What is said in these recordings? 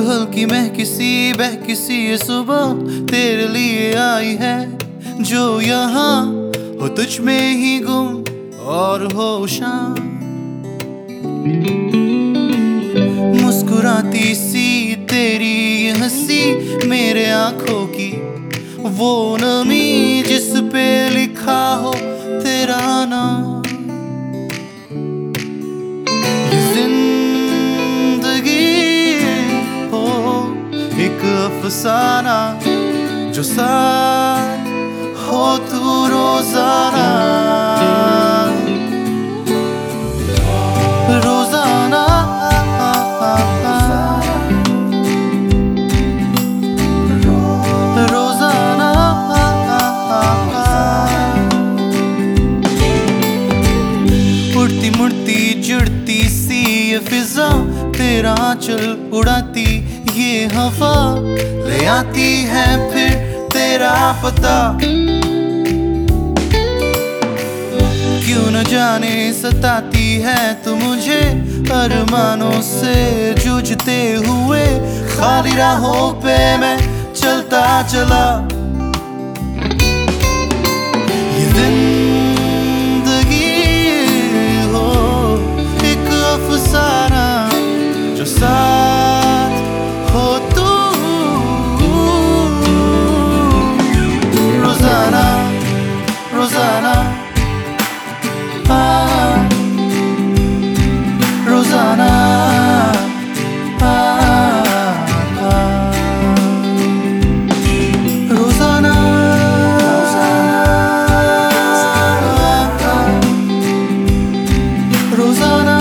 हल्की महकिसी बहकिसी ये सुबह तेरे लिए आई है, जो यहाँ हो तुझ में ही गुम और हो शाम। मुस्कुराती सी तेरी हंसी मेरे आंखों की वो नमी जिस पे लिखा हो तेरा नाम। ये जिंदगी हो एक अफसाना, जो साथ हो तू रोजाना रोजाना रोजाना। उड़ती मुड़ती जुड़ती सी ये फिजा तेरा आंचल उड़ाती ये हवा ले आती है फिर तेरा पता। क्यों न जाने सताती है तू मुझे अरमानों से जूझते हुए, खाली राहों पे मैं चलता चला। ये जिंदगी हो एक अफसाना, जो साथ हो तू रोजाना रोजाना रोजाना रोजाना रोजाना।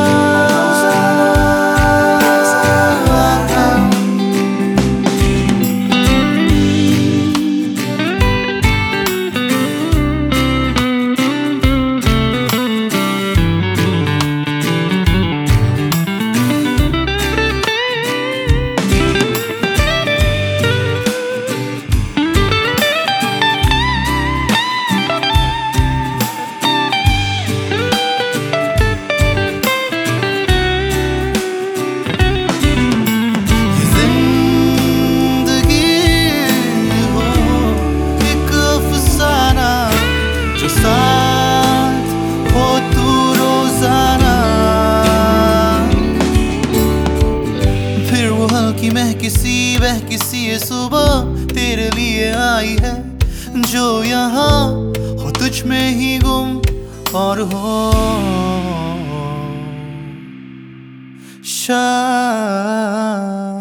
हल्की महकिसी बहकिसी ये सुबह तेरे लिए आई है, जो यहाँ हो तुझ में ही गुम और हो शाम।